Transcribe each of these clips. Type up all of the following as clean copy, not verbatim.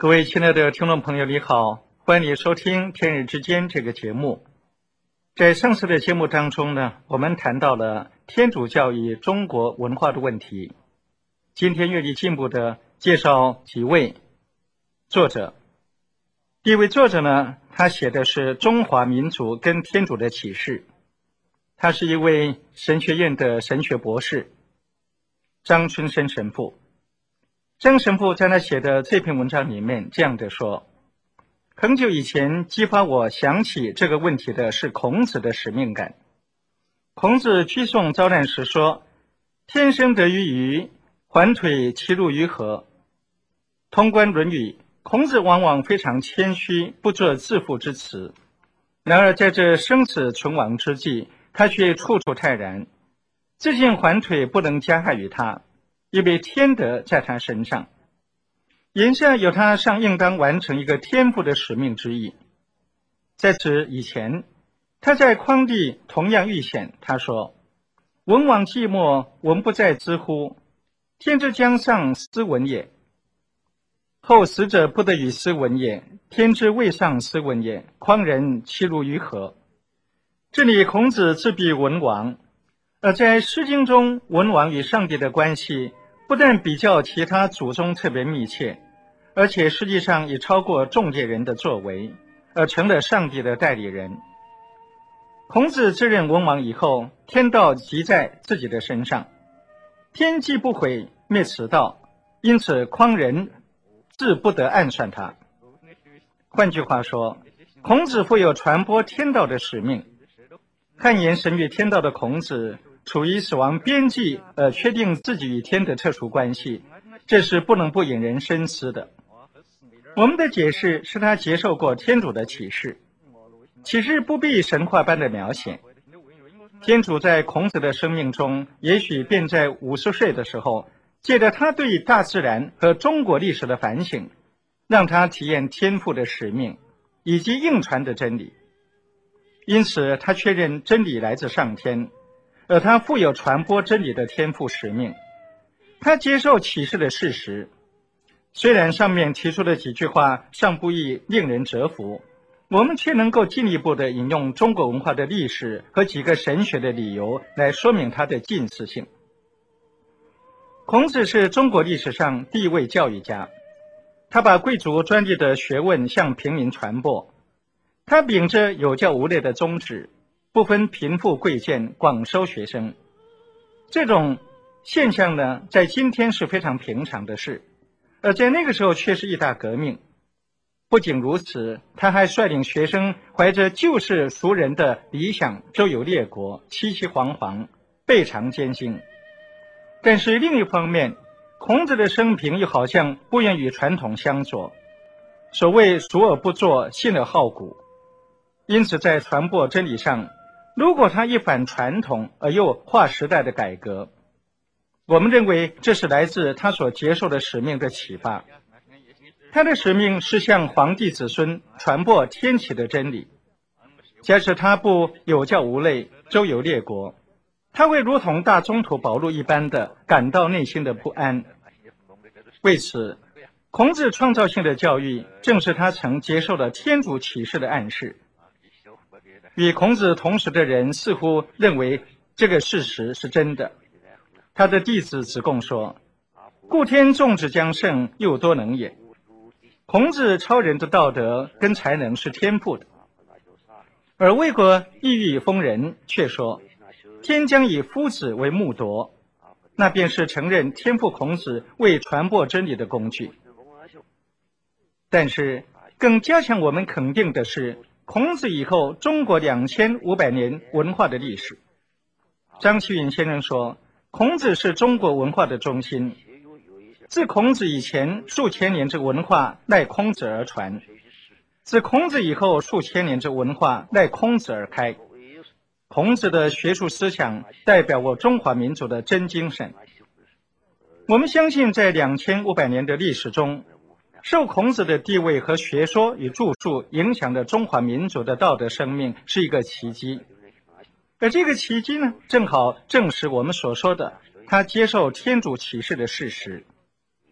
各位亲爱的听众朋友，你好，欢迎你收听《天日之间》这个节目。在上次的节目当中呢，我们谈到了天主教与中国文化的问题。今天愿意进一步的介绍几位作者。第一位作者呢，他写的是中华民族跟天主的启示。他是一位神学院的神学博士，张春生神父。张神父在他写的这篇文章里面这样的说：很久以前激发我想起这个问题的是孔子的使命感。孔子居颂遭难时说：天生得于鱼，环腿其入于河。通观论语，孔子往往非常谦虚，不做自负之词。然而在这生死存亡之际，他却处处泰然。自信环腿不能加害于他，因为天德在他身上。言下有他上应当完成一个天父的使命之意。在此以前，他在匡地同样预显，他说：文王寂寞，文不在兹乎？天之将上，斯文也。后死者不得与斯文也，天之未上，斯文也。匡人其入于何？这里孔子自比文王，而在诗经中，文王与上帝的关系不但比较其他祖宗特别密切，而且实际上已超过中介人的作为，而成了上帝的代理人。孔子自任文王以后，天道即在自己的身上，天既不毁，灭此道，因此匡人自不得暗算他。换句话说，孔子负有传播天道的使命。汗颜神与天道的孔子处于死亡边际，确定自己与天的特殊关系，这是不能不引人深思的。我们的解释是他接受过天主的启示，启示不必神话般的描写。天主在孔子的生命中，也许便在50岁的时候，借着他对大自然和中国历史的反省，让他体验天父的使命以及应传的真理。因此他确认真理来自上天，而他负有传播真理的天父使命。他接受启示的事实，虽然上面提出的几句话尚不易令人折服，我们却能够进一步的引用中国文化的历史和几个神学的理由来说明它的近似性。孔子是中国历史上第一位教育家，他把贵族专利的学问向平民传播。他秉着有教无类的宗旨，不分贫富贵贱，广收学生。这种现象呢，在今天是非常平常的事，而在那个时候却是一大革命。不仅如此，他还率领学生怀着救世赎人的理想，周游列国，凄凄惶惶，倍尝艰辛。但是另一方面，孔子的生平又好像不愿与传统相左。所谓述而不作，信而好古。因此在传播真理上，如果他一反传统而又划时代的改革，我们认为这是来自他所接受的使命的启发。他的使命是向皇帝子孙传播天启的真理。假使他不有教无类，周游列国，他会如同大宗徒保禄一般的感到内心的不安。为此，孔子创造性的教育正是他曾接受的天主启示的暗示。与孔子同时的人似乎认为这个事实是真的。他的弟子子贡说：故天纵之将胜，又多能也。孔子超人的道德跟才能是天赋的。而魏国异域封人却说：天将以夫子为木铎，那便是承认天赋孔子为传播真理的工具。但是更加强我们肯定的是，孔子以后中国2500年文化的历史。张其允先生说，孔子是中国文化的中心。自孔子以前数千年之文化赖孔子而传，自孔子以后数千年之文化赖孔子而开。孔子的学术思想代表我中华民族的真精神。我们相信在2500年的历史中，受孔子的地位和学说与著述影响的中华民族的道德生命是一个奇迹。而这个奇迹呢，正好证实我们所说的他接受天主启示的事实。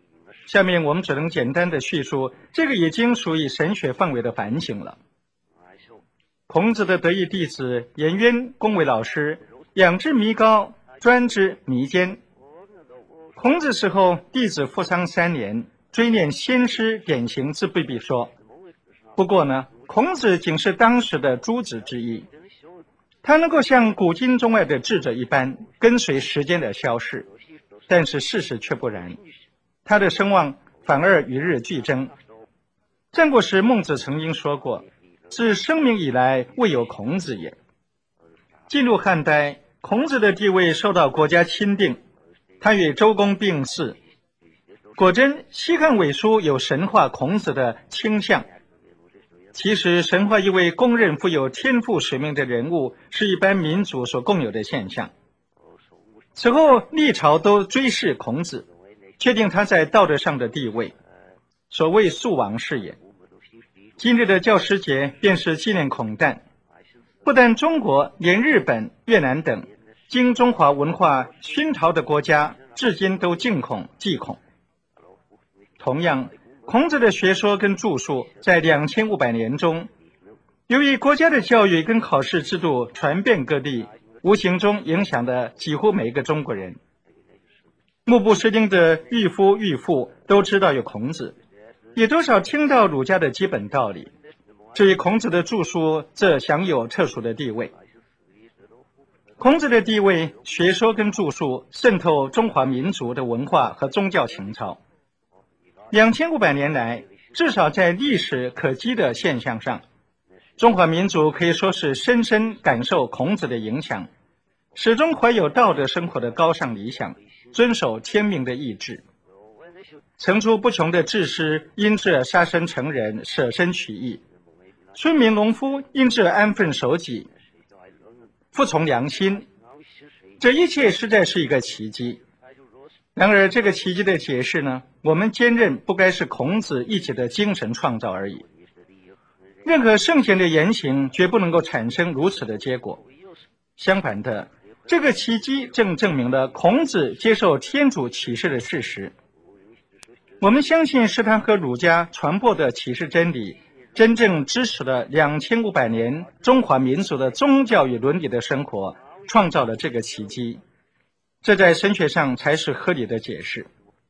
下面我们只能简单的叙述这个已经属于神学范围的反省了。孔子的得意弟子颜渊恭为老师，仰之弥高，专之弥坚。孔子死后，弟子服丧3年，追念先师典型自不必说。不过呢，孔子仅是当时的诸子之一，他能够像古今中外的智者一般跟随时间的消逝，但是事实却不然，他的声望反而与日俱增。战国时孟子曾经说过，自生民以来未有孔子也。进入汉代，孔子的地位受到国家钦定，他与周公并祀。果真西汉伪书有神化孔子的倾向。其实神话一位公认富有天赋使命的人物是一般民族所共有的现象。此后历朝都追谥孔子，确定他在道德上的地位，所谓肃王是也。今日的教师节便是纪念孔诞。不但中国，连日本、越南等经中华文化熏陶的国家至今都敬孔祭孔。同样，孔子的学说跟著述在2500年中，由于国家的教育跟考试制度传遍各地，无形中影响了几乎每一个中国人。目不识丁的御夫御妇都知道有孔子，也多少听到儒家的基本道理。至于孔子的著述，则享有特殊的地位。孔子的地位、学说跟著述渗透中华民族的文化和宗教情操。2500年来，至少在历史可稽的现象上，中华民族可以说是深深感受孔子的影响，始终怀有道德生活的高尚理想，遵守天命的意志。层出不穷的志士因这杀身成仁，舍身取义；村民农夫因这安分守己，服从良心。这一切实在是一个奇迹。然而这个奇迹的解释呢，我们坚认不该是孔子一己的精神创造而已。任何圣贤的言行绝不能够产生如此的结果。相反的，这个奇迹正证明了孔子接受天主启示的事实。我们相信是他和儒家传播的启示真理，真正支持了2500年中华民族的宗教与伦理的生活，创造了这个奇迹。这在神学上才是合理的解释。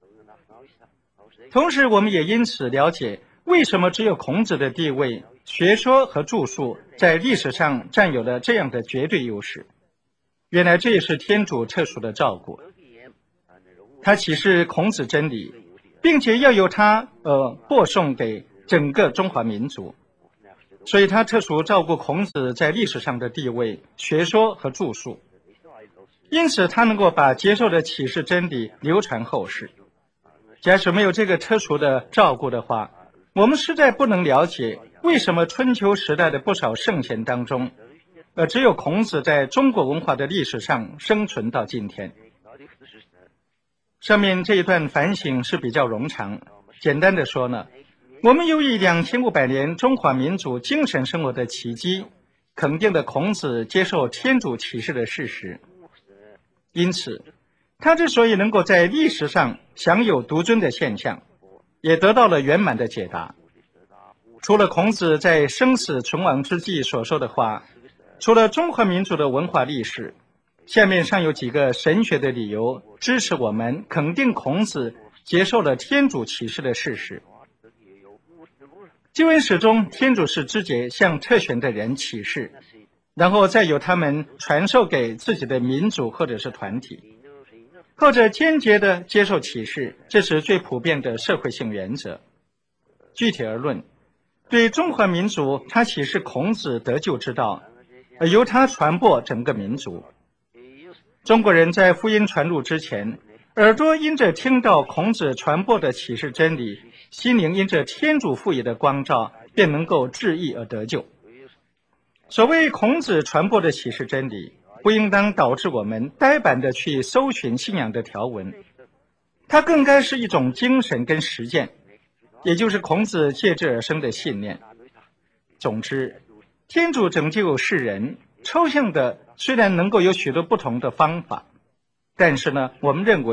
同时，我们也因此了解为什么只有孔子的地位、学说和著述在历史上占有了这样的绝对优势。原来这也是天主特殊的照顾。他启示孔子真理，并且要由他播送给整个中华民族，所以他特殊照顾孔子在历史上的地位、学说和著述。因此他能够把接受的启示真理流传后世。假使没有这个特殊的照顾的话，我们实在不能了解为什么春秋时代的不少圣贤当中，只有孔子在中国文化的历史上生存到今天。上面这一段反省是比较冗长，简单的说呢，我们由于2500年中华民族精神生活的奇迹，肯定了孔子接受天主启示的事实。因此他之所以能够在历史上享有独尊的现象，也得到了圆满的解答。除了孔子在生死存亡之际所说的话，除了中华民族的文化历史，下面尚有几个神学的理由支持我们肯定孔子接受了天主启示的事实。经文史中，天主是直接向特选的人启示，然后再由他们传授给自己的民族或者是团体。后者间接的接受启示，这是最普遍的社会性原则。具体而论，对中华民族，他启示孔子得救之道，由他传播整个民族。中国人在福音传入之前，耳朵因着听到孔子传播的启示真理，心灵因着天主赋予的光照，便能够致意而得救。所谓孔子传播的启示真理，不应当导致我们呆板的去搜寻信仰的条文，它更该是一种精神跟实践，也就是孔子借之而生的信念。总之，天主拯救世人，抽象的虽然能够有许多不同的方法，但是呢，我们认为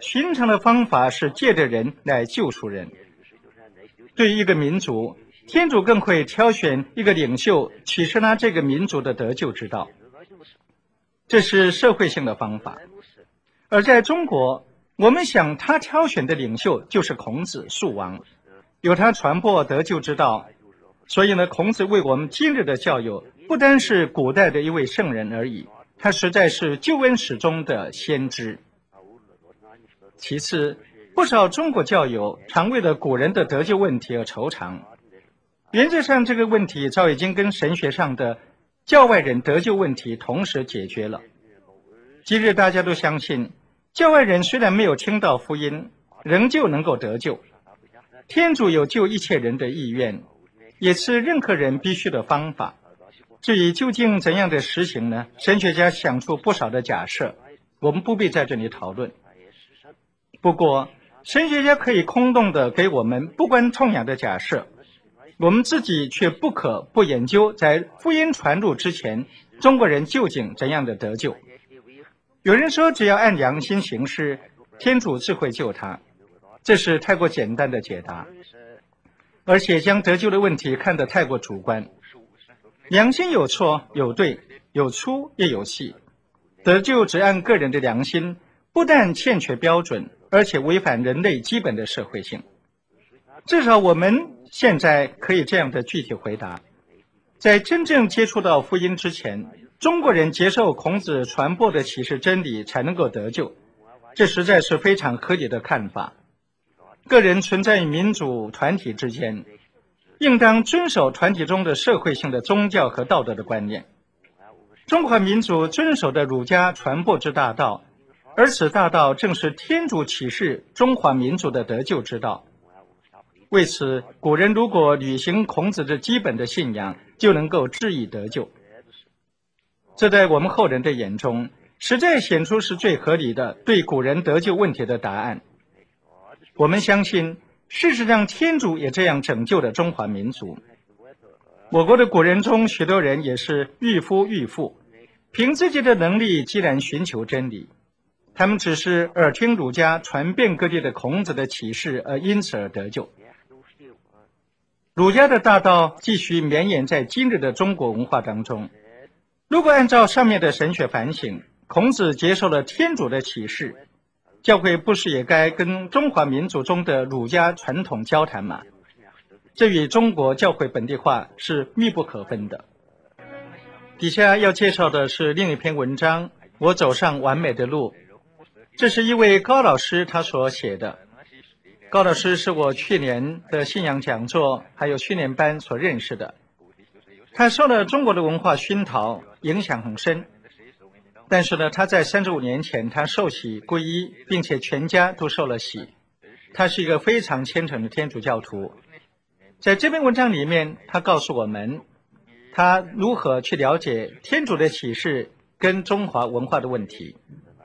寻常的方法是借着人来救赎人。对于一个民族，天主更会挑选一个领袖，启示他这个民族的得救之道。这是社会性的方法。而在中国，我们想他挑选的领袖就是孔子树王，由他传播得救之道。所以呢，孔子为我们今日的教友不单是古代的一位圣人而已，他实在是救恩史中的先知。其次，不少中国教友常为了古人的得救问题而惆怅。原则上，这个问题早已经跟神学上的教外人得救问题同时解决了。今日大家都相信，教外人虽然没有听到福音，仍旧能够得救。天主有救一切人的意愿，也是任何人必须的方法。至于究竟怎样的实行呢？神学家想出不少的假设，我们不必在这里讨论。不过，神学家可以空洞地给我们不关痛痒的假设，我们自己却不可不研究，在福音传入之前，中国人究竟怎样的得救。有人说，只要按良心行事，天主自会救他，这是太过简单的解答，而且将得救的问题看得太过主观。良心有错有对，有粗也有细，得救只按个人的良心，不但欠缺标准，而且违反人类基本的社会性。至少我们现在可以这样的具体回答：在真正接触到福音之前，中国人接受孔子传播的启示真理才能够得救，这实在是非常合理的看法。个人存在于民主团体之间，应当遵守团体中的社会性的宗教和道德的观念。中华民族遵守的儒家传播之大道，而此大道正是天主启示中华民族的得救之道。为此，古人如果履行孔子的基本的信仰，就能够治愈得救。这在我们后人的眼中，实在显出是最合理的对古人得救问题的答案。我们相信，事实上天主也这样拯救了中华民族。我国的古人中，许多人也是御夫御妇，凭自己的能力既然寻求真理，他们只是耳听儒家传遍各地的孔子的启示，而因此而得救。儒家的大道继续绵延在今日的中国文化当中。如果按照上面的神学反省，孔子接受了天主的启示，教会不是也该跟中华民族中的儒家传统交谈吗？这与中国教会本地化是密不可分的。底下要介绍的是另一篇文章，我走上完美的路。这是一位高老师他所写的。高老师是我去年的信仰讲座还有训练班所认识的。他受了中国的文化熏陶，影响很深。但是呢，他在35年前他受洗皈依，并且全家都受了洗。他是一个非常虔诚的天主教徒。在这篇文章里面，他告诉我们他如何去了解天主的启示跟中华文化的问题。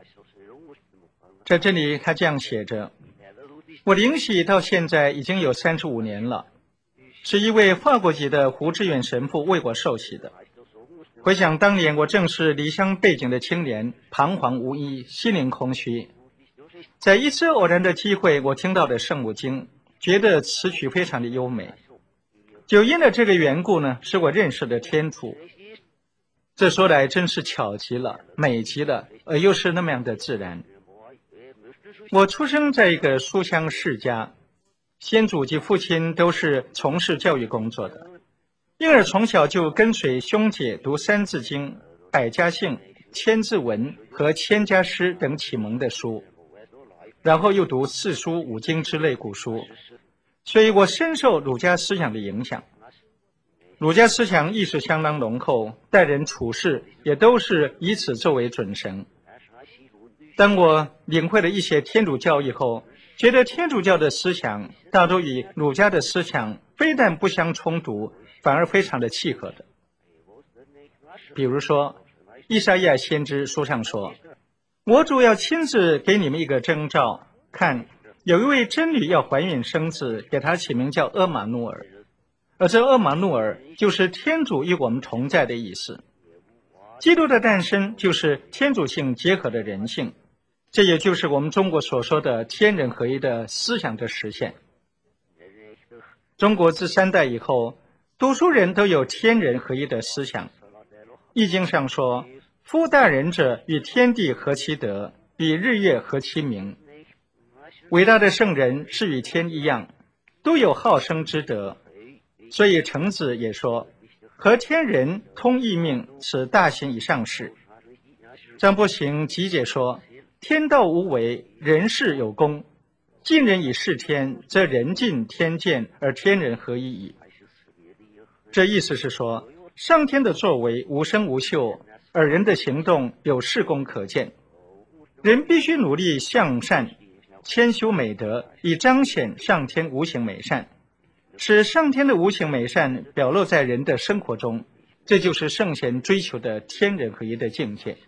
在这里他这样写着：我领洗到现在已经有35年了，是一位法国籍的胡志远神父为我受洗的。回想当年我正是离乡背井的青年，彷徨无依，心灵空虚。在一次偶然的机会，我听到了圣母经，觉得词曲非常的优美，就因了这个缘故呢，使我认识了天主。这说来真是巧极了，美极了，而又是那么样的自然。我出生在一个书香世家，先祖及父亲都是从事教育工作的，因而从小就跟随兄姐读三字经、百家姓、千字文和千家诗等启蒙的书，然后又读四书五经之类古书，所以我深受儒家思想的影响。儒家思想意识相当浓厚，待人处事也都是以此作为准绳。当我领会了一些天主教以后，觉得天主教的思想大多与儒家的思想非但不相冲突，反而非常的契合的。比如说，依撒意亚先知书上说，我主要亲自给你们一个征兆，看，有一位真女要怀孕生子，给她起名叫阿玛努尔，而这阿玛努尔就是天主与我们同在的意思。基督的诞生就是天主性结合的人性， 这也就是我们中国所说的天人合一的思想的实现。中国自3代以后，读书人都有天人合一的思想。易经上说，夫大人者，与天地合其德，与日月合其明。伟大的圣人是与天一样，都有好生之德。所以程子也说，合天人通义命，此大行以上事。张伯行集解说，天道无为，人事有功。尽人以事天，则人尽天见，而天人合一矣。这意思是说，上天的作为无声无秀，而人的行动有事功可见。人必须努力向善，谦修美德，以彰显上天无形美善，使上天的无形美善表露在人的生活中。这就是圣贤追求的天人合一的境界。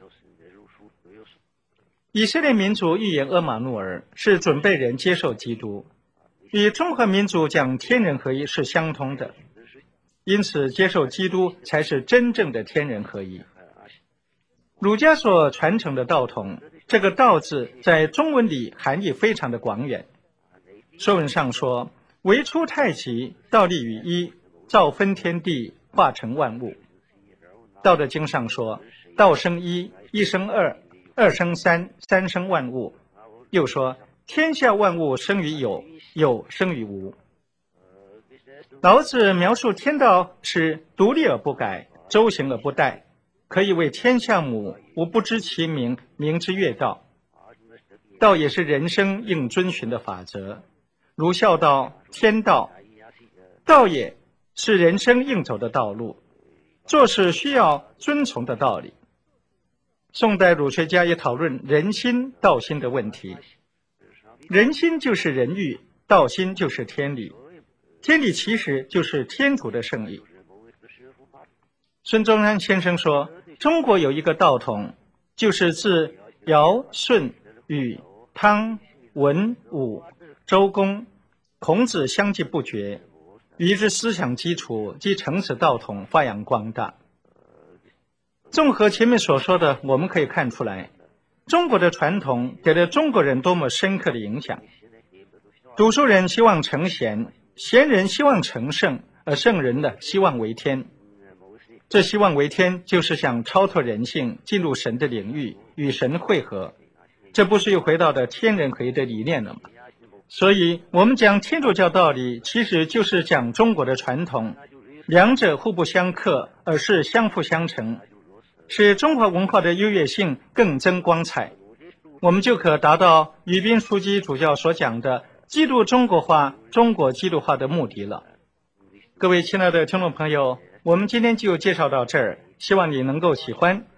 以色列民族预言阿玛努尔是准备人接受基督，与中华民族讲天人合一是相通的，因此接受基督才是真正的天人合一。儒家所传承的道统，这个道字在中文里含义非常的广远。说文上说，唯出太极，道立于一，造分天地，化成万物。道德经上说，道生一，一生二，二生三，三生万物。又说，天下万物生于有，有生于无。老子描述天道是独立而不改，周行而不殆，可以为天下母，吾不知其名，名之曰道。道也是人生应遵循的法则，如孝道、天道。道也是人生应走的道路，做事需要遵从的道理。宋代儒学家也讨论人心、道心的问题。人心就是人欲，道心就是天理。天理其实就是天主的圣意。孙中山先生说，中国有一个道统，就是自尧、舜、禹、汤、文、武、周公、孔子相继不绝，于之思想基础及成此道统发扬光大。综合前面所说的，我们可以看出来，中国的传统给了中国人多么深刻的影响。读书人希望成贤，贤人希望成圣，而圣人呢，希望为天。这希望为天，就是想超脱人性，进入神的领域，与神会合。这不是又回到了天人合一的理念了吗？所以我们讲天主教道理，其实就是讲中国的传统，两者互不相克，而是相辅相成，使中华文化的优越性更增光彩。我们就可达到宇彬枢机主教所讲的基督中国化、中国基督化的目的了。各位亲爱的听众朋友，我们今天就介绍到这儿，希望你能够喜欢。